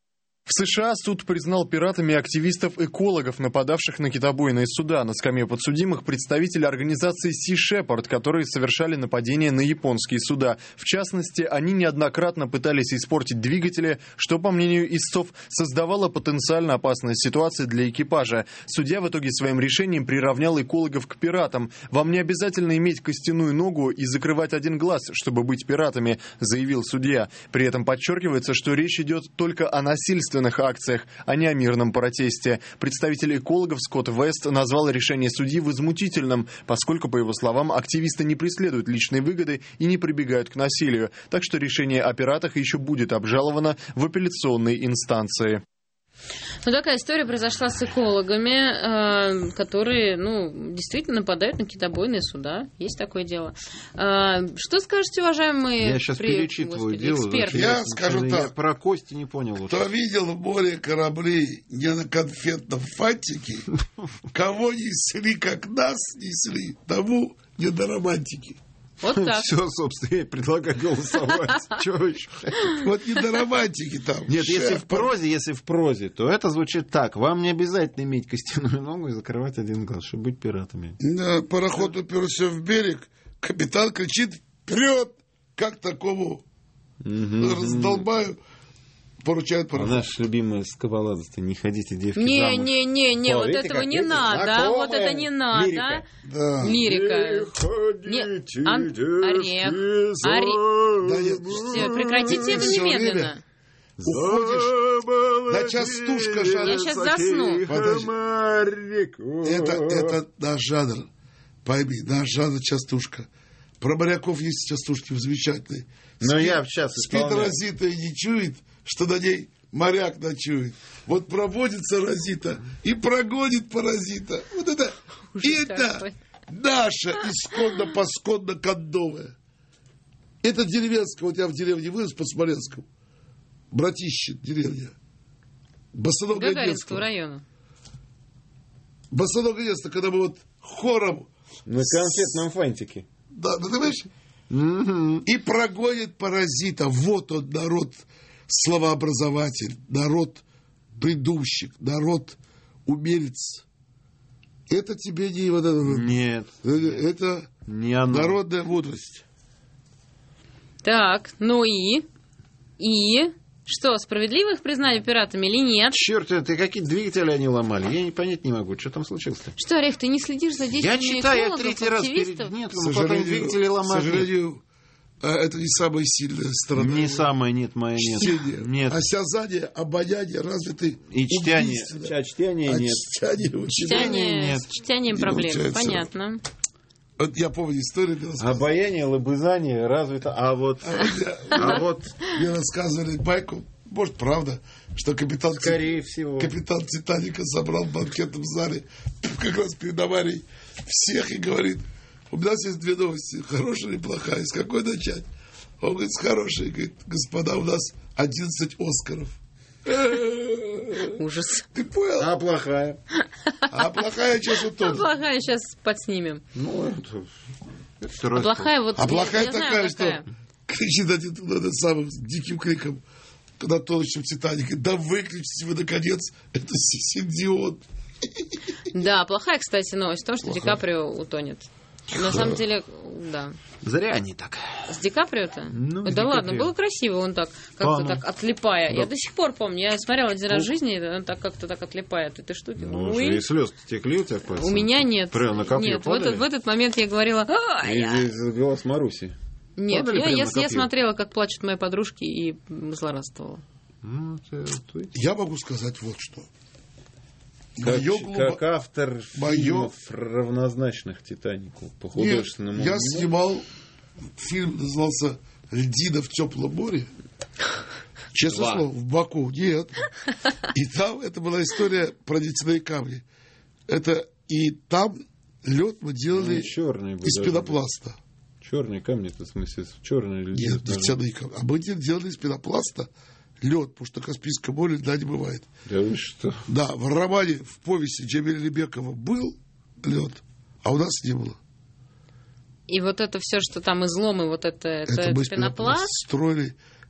В США суд признал пиратами активистов-экологов, нападавших на китобойные суда. На скамье подсудимых представители организации Sea Shepherd, которые совершали нападения на японские суда. В частности, они неоднократно пытались испортить двигатели, что, по мнению истцов, создавало потенциально опасные ситуации для экипажа. Судья в итоге своим решением приравнял экологов к пиратам. «Вам не обязательно иметь костяную ногу и закрывать один глаз, чтобы быть пиратами», заявил судья. При этом подчеркивается, что речь идет только о насильственном акциях, а не о мирном протесте. Представитель экологов Скотт Вест назвал решение судьи возмутительным, поскольку, по его словам, активисты не преследуют личные выгоды и не прибегают к насилию. Так что решение о пиратах еще будет обжаловано в апелляционной инстанции. Ну, такая история произошла с экологами, э, которые, ну, действительно нападают на китобойные суда. Есть такое дело. Э, что скажете, уважаемые... Я сейчас при... перечитываю Господи, дело. эксперты? Я скажу я так. Про кости не понял. Кто видел в море корабли не на конфетном фантике, кого несли, как нас несли, тому не до романтики. Вот так. Все, собственно, я предлагаю голосовать. Чего еще? Вот не до романтики там. Нет, если Шеф, в прозе, если в прозе, то это звучит так. Вам не обязательно иметь костяную ногу и закрывать один глаз, чтобы быть пиратами. Да, пароход уперся в берег, капитан кричит «Вперед!» Как такому раздолбаю поручает А пароход. наша любимая скоболадость, не ходите, девки, Не, замуж. не, не, не, О, вот видите, этого как не это надо, знакомая вот это не надо. лирика. Да. Лирика. Не Не, ан- орех. Орех. Да нет, Все, прекратите Ты это всё немедленно. Уходишь, на частушка жанр. Я сейчас засну. Подожди. Это, это наш жанр. Пойми, наш жанр частушка. Про моряков есть частушки замечательные. Но Спит- я сейчас Спит исполняю. Розита и не чует, что на ней моряк ночует. Вот проводится Розита и прогонит паразита. Вот это, и это какой. наша исконно-посконно кондовая. Это деревенская, вот я в деревне вырос под Смоленском. Братище деревня. Босоногое Гагаринского детство. района. Босоногое детство, когда мы вот хором, На конфетном фантике. да, ну, ты понимаешь? И прогонит паразита. Вот он, народ словообразователь, народ придумщик, народ умелец. Это тебе не вот это, Нет, это не оно. народная мудрость. Так, ну и? И? Что, справедливо их признали пиратами или нет? Черт, это какие двигатели они ломали? Я не понять не могу, что там случилось-то. Что, Орех, ты не следишь за Я действиями читаю, я экологов, третий раз активистов? перед... Нет, К ну потом двигатели к ломали. сожалению, а, это не самая сильная сторона. Не самая, нет, моя нет. Чтение. Нет. Осязание, обоняние развиты. И чтение. убийственно. А чтение А нет. чтение очень- Чтение, нет. с чтением Не проблем, получается. понятно. Вот я помню историю, мне рассказывали, Обаяние, лобызание развито, а вот... А вот, мне рассказывали байку, может, правда, что капитан, скорее всего... капитан Титаника собрал в банкетном зале как раз перед аварией всех и говорит: у нас есть две новости, хорошая или плохая, с какой начать? Он говорит, с хорошей, говорит, господа, у нас одиннадцать Оскаров. Ужас. Ты понял? А плохая? А плохая сейчас А утонет. плохая сейчас подснимем. Ну, это... это А второй плохая вот... А я- плохая я знаю, такая, какая. что кричит один над самым диким криком на тонущем Титанике: да выключите вы, наконец, это Синдион. Да, плохая, кстати, новость в том, что Ди Каприо утонет. На самом деле, да. Зря они так. С Ди Каприо-то? Ну, да с Ди ладно, Каприо. было красиво, он так, как-то А, ну. так отлипая. Да. Я до сих пор помню, я смотрела один раз в жизни, он так как-то так отлипает. Этой штуки. Ну, Ой. уже и слезы текли у тебя по У меня нет. Прямо на копье Нет, в падали? этот, в этот момент я говорила, а, И я... здесь голос Маруси. Нет, Падали я, прямо я, на я копье? смотрела, как плачут мои подружки, и злорадствовала. Ну, это- это- Я могу сказать вот что. Как, Моё глубо- как автор Моё- фильмов, равнозначных «Титанику» по Нет, художественному я дню. снимал фильм, назывался «Льдина в теплом море». Честное Два. слово, в Баку. Нет. И там это была история про нефтяные камни. Это и там лед мы делали черные из пенопласта. Черные камни, это в смысле, черные люди. Нет, нефтяные камни. А мы делали из пенопласта лед, потому что Каспийское море льда не бывает. Да вы что? Да, в романе, в повести Джамиля Лебекова был лед, а у нас не было. И вот это все, что там изломы, вот это, это, Это мы из пенопласт. строили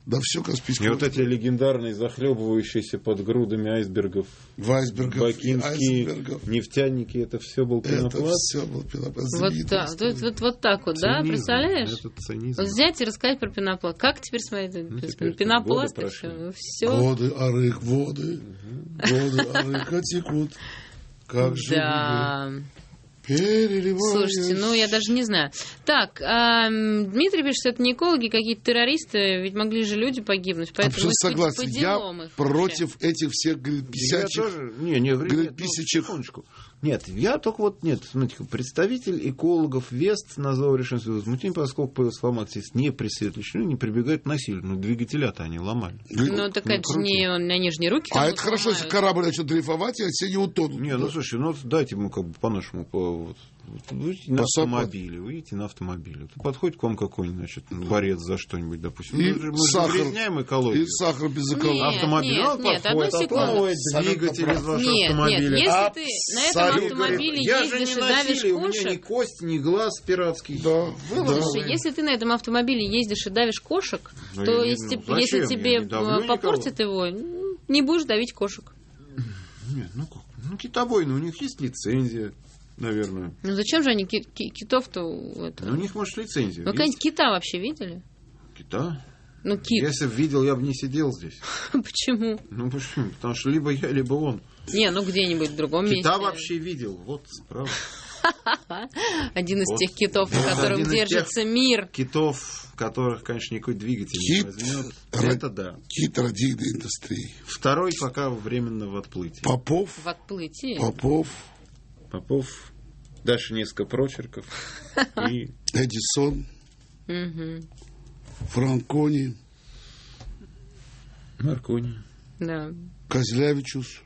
Да все Каспийское. И вот эти легендарные, захлебывающиеся под грудами айсбергов, айсбергов, бакинские айсбергов. Нефтяники, это все был пенопласт. Это все был пенопласт. Вот, да, вот, вот, вот так вот, цинизм, да, представляешь? Это цинизм. Вот взять и рассказать про пенопласт. Как теперь смотреть? Ну, теперь пенопласт, все. Воды, арых, воды, воды, арыха текут, как же да. переливаясь. Слушайте, ну я даже не знаю. Так, а, Дмитрий пишет, что это не экологи, какие-то террористы, ведь могли же люди погибнуть. Поэтому абсолютно согласен. По Я их против вообще. этих всех гринписячих. Я тоже... Не, не, гринписячих. Ну, нет, я только вот, нет, смотрите, представитель экологов Вест назвал решение возмутить, поскольку по информации не преследуют личную, не прибегают к насилию. Ну, двигателя-то они ломали. Ну, так это же не на нижние руки. А это хорошо, если корабль начнет дрейфовать, и все не утонут. Не, ну, слушай, ну, дайте ему как бы по-нашему, по, вот, выйдите на автомобиле, выйдите на автомобиле. Подходит к вам какой-нибудь, значит, борец за что-нибудь, допустим. И мы же сахар, загрязняем экологию. И сахар без экологии. Нет, автомобиль, нет, он нет, подходит, отламывает двигатель из вашего нет, автомобиля. Нет, если а ты на этом автомобиле я ездишь же и не давишь насилие, у меня ни кошек... кость, ни глаз пиратский. Да, Слушай, да. если ты на этом автомобиле ездишь и давишь кошек, Ну, то я если, не- ну, если зачем? тебе Я не давлю попортит его, не будешь давить кошек. Нет, ну как? Ну, китобойные, у них есть лицензия, наверное. Ну зачем же они ки- ки- китов-то... Это... Ну, у них, может, лицензия. Вы когда-нибудь кита вообще видели? Кита? Ну, кит. Если бы видел, я бы не сидел здесь. Почему? Ну, почему? Потому что либо я, либо он. Не, ну где-нибудь в другом месте. Кита вообще видел. Вот, справа. Один из Вот. тех китов, на Вот котором один из тех держится мир. Китов, которых, конечно, никакой двигатель Кит. не возьмет. Ра- Это да. Кит радийной индустрии. Второй пока временно в отплытии. Попов, В отплытии. Попов, Попов. Дальше несколько прочерков. И Эдисон, Мгм. Франкони, Маркони. Да. Козлявичус.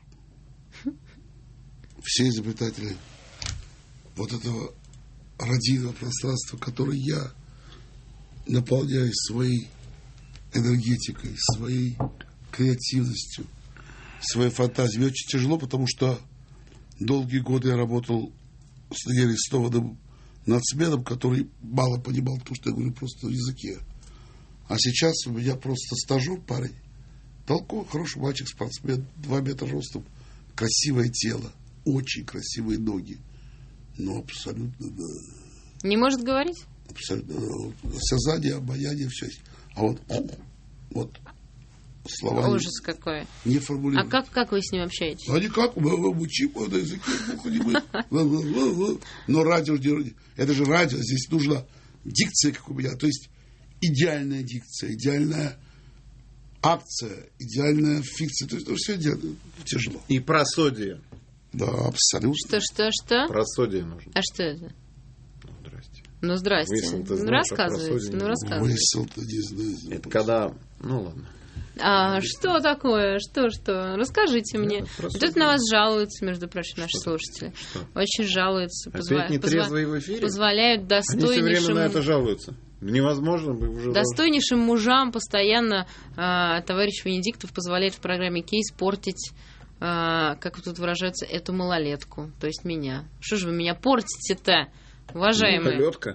Все изобретатели вот этого радийного пространства, которое я наполняю своей энергетикой, своей креативностью, своей фантазией. Мне очень тяжело, потому что долгие годы я работал с Дanielem Арестованным нацменом, который мало понимал то, что я говорю просто на языке. А сейчас у меня просто стажер парень, толковый, хороший мальчик, спортсмен, два метра ростом, красивое тело, очень красивые ноги. Но абсолютно, да, Не может говорить? абсолютно, да, осознание, обаяние, все есть. А вот, вот, слова не- Ужас какой. не А формулируют. как, как вы с ним общаетесь? А никак, мы, мы мучим на языке, плохо не мы. Но радио, это же радио, здесь нужна дикция, как у меня, то есть идеальная дикция, идеальная акция, идеальная фикция, то есть ну, все идеально, тяжело. И просодие. Да, абсолютно. Что, что, что? Просодие нужно. А что это? Ну, здрасте. Ну, здрасте. Высыл-то Ну, знаешь, а рассказывайте. просудие Ну, не рассказывайте. Высыл-то не знаю. Это когда... Ну, ладно. А что такое? Что, что? Расскажите мне. просто Вот это на вас жалуются, между прочим, наши слушатели. Что? Очень жалуются. Опять позва- нетрезвые позва- в эфире? Позволяют Они все время достойнейшим, на это жалуются. Невозможно, мы уже... достойнейшим мужам постоянно а, товарищ Венедиктов позволяет в программе «Кейс» портить, а, как тут выражаются, эту малолетку, то есть меня. Что же вы меня портите-то, уважаемые? Лёдка.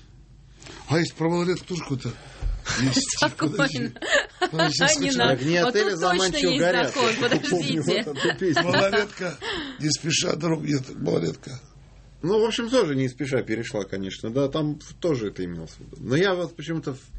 А есть про малолетку тоже какой-то есть стих, подожди. Подожди, сейчас Не хочу. надо. Огни Вот отеля тут за точно Манчью есть горят. закон, Я помню подождите. вот эту песню. Малолетка, не спеша, дорог нет, малолетка. Ну, в общем, тоже не спеша перешла, конечно. Да, там тоже это имелось в виду. Но я вот почему-то... в-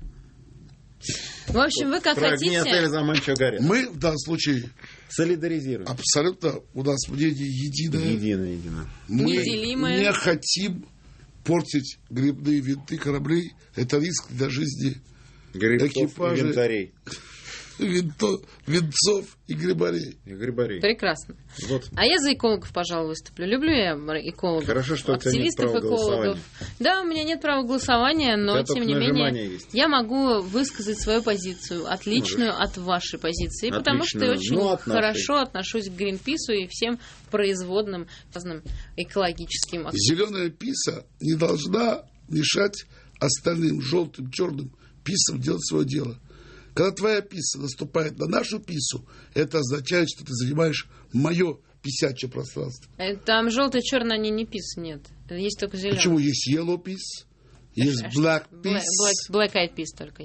В общем, вы как Про огни отеля хотите. за Манчью горят. Мы в данном случае Солидаризируем. абсолютно, у нас мнение единое. Едино, едино. Мы Неделимое. не хотим портить грибные винты кораблей. Это риск для жизни Грибцов и Экипажи. винтарей. винто, винцов и грибарей. И грибарей. Прекрасно. Вот. А я за экологов, пожалуй, выступлю. Люблю я экологов. Хорошо, что у тебя нет активистов права экологов. голосования. Да, у меня нет права голосования, но У тебя тем только не нажимание менее есть. я могу высказать свою позицию, отличную от вашей позиции, потому что я Отличную. очень Ну, от нашей. хорошо отношусь к Гринпису и всем производным разным экологическим активистам. Зеленая писа не должна мешать остальным желтым, черным писам делать свое дело. Когда твоя писа наступает на нашу пису, это означает, что ты занимаешь мое писячее пространство. Э, Там желтый, черный, они не пис, нет. Есть только зеленый. Почему есть yellow piece, есть black piece, Black, black eyed peas только есть.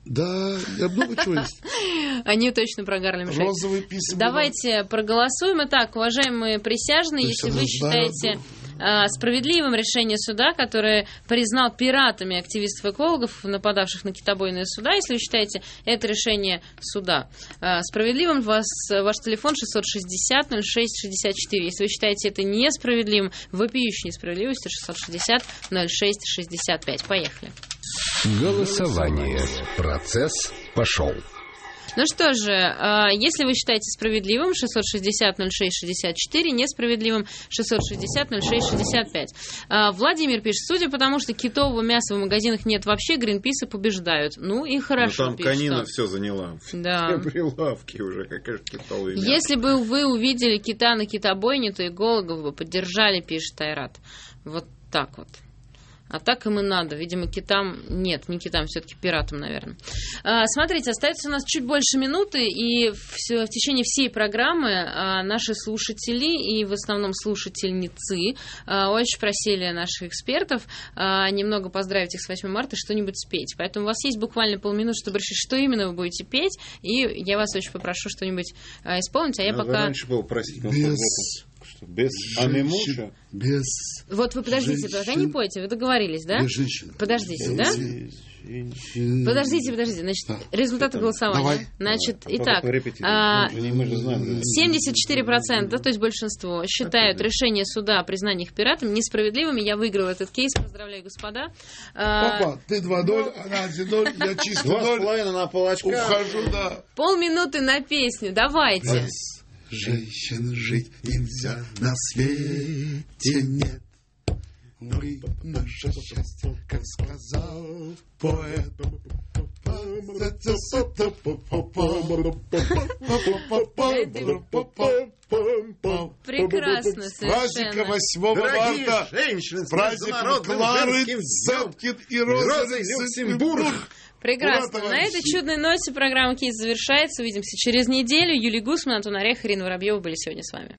Да, я много чего есть. Они точно про Гарлем Шейк. Розовые письма. Давайте проголосуем. Итак, уважаемые присяжные, если вы считаете э, справедливым решение суда, которое признал пиратами активистов-экологов, нападавших на китобойные суда, если вы считаете это решение суда э, справедливым, вас, ваш телефон шестьсот шестьдесят ноль шесть шестьдесят четыре. Если вы считаете это несправедливым, вопиющей несправедливостью, шестьсот шестьдесят ноль шесть шестьдесят пять. Поехали. Голосование. Процесс пошел. Ну что же, если вы считаете справедливым, шестьсот шестьдесят ноль шесть шестьдесят четыре, несправедливым, шестьсот шестьдесят ноль шесть шестьдесят пять. Владимир пишет, судя по тому, что китового мяса в магазинах нет вообще, гринписы побеждают. Ну и хорошо. Но там пишет, конина что... все заняла. Да. Все прилавки уже, какая же китовая мясо. Если бы вы увидели кита на китобойне, то экологов бы поддержали, пишет Айрат. Вот так вот. А так им и надо. Видимо, китам... Нет, не китам, все-таки пиратам, наверное. А, смотрите, остается у нас чуть больше минуты, и в, в течение всей программы а, наши слушатели, и в основном слушательницы, а, очень просили наших экспертов а, немного поздравить их с восьмым марта, что-нибудь спеть. Поэтому у вас есть буквально полминуты, чтобы решить, что именно вы будете петь, и я вас очень попрошу что-нибудь а, исполнить, а я Надо пока... раньше было просить. Без... Без амимуша? Без... Вот вы подождите, пока не пойте, вы договорились, да? Без женщин. Подождите, да? Женщин. Подождите, подождите, значит, Да. результаты голосования. Давай. Значит, А итак, а... а, мы же знаем. семьдесят четыре процента, то есть большинство, считают решение суда о признании их пиратами несправедливыми. Я выиграла этот кейс, поздравляю, господа. А, Папа, ты два ноль, она один ноль, я чисто Два с ноль. половиной на полочка. Ухожу, да. полминуты на песню, давайте. Без женщин жить нельзя, на свете нет. Мы наше счастье, как сказал поэт. Прекрасно, Праздника совершенно. восьмого Дорогие марта. женщины, с Праздник международным Клары женским Цеткин и Розой Розы Люксембург. Люксембург. Прекрасно. Ура, На этой товарищи. чудной ноте программа «Кейс» завершается. Увидимся через неделю. Юлия Гусман, Антон Орех, Ирина Воробьева были сегодня с вами.